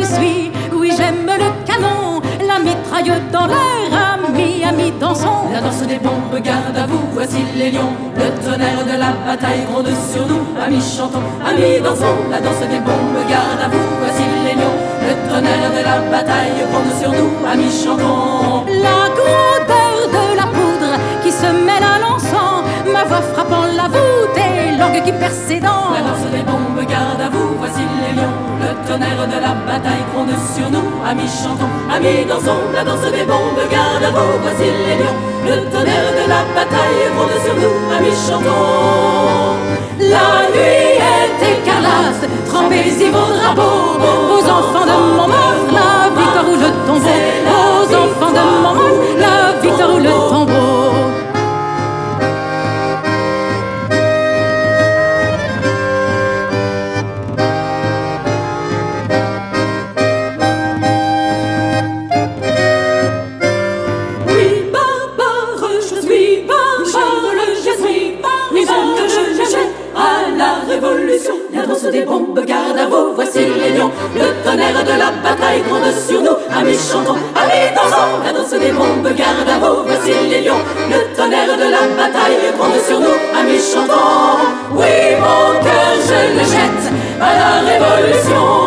suis. Oui, j'aime le canon, la mitraille dans l'air. Amis, amis, dansons. La danse des bombes, garde à vous, voici les lions. Le tonnerre de la bataille gronde sur nous. Amis, chantons, amis, dansons. La danse des bombes, garde à vous, voici les lions. Le tonnerre de la bataille gronde sur nous. Amis, chantons. La grandeur de la poudre qui se mêle à l'encens, ma voix frappant la voûte et l'orgue qui perce ses dents. La danse des bombes, garde à vous, voici les lions. Le tonnerre de la bataille gronde sur nous. Amis, chantons, amis, dansons. La danse des bombes, garde à vous, voici les lions. Le tonnerre de la bataille gronde sur nous. Amis, chantons. La nuit est écarlate, trempez-y vos drapeaux. Aux enfants de Montmartre, la victoire ou le tombeau. Aux enfants de Montmartre, la victoire ou le tombeau. La danse des bombes, garde à vous, voici les lions. Le tonnerre de la bataille gronde sur nous. Amis, chantons, amis, dansons. La danse des bombes, garde à vous, voici les lions. Le tonnerre de la bataille gronde sur nous. Amis, chantons. Oui, mon cœur, je le jette à la révolution.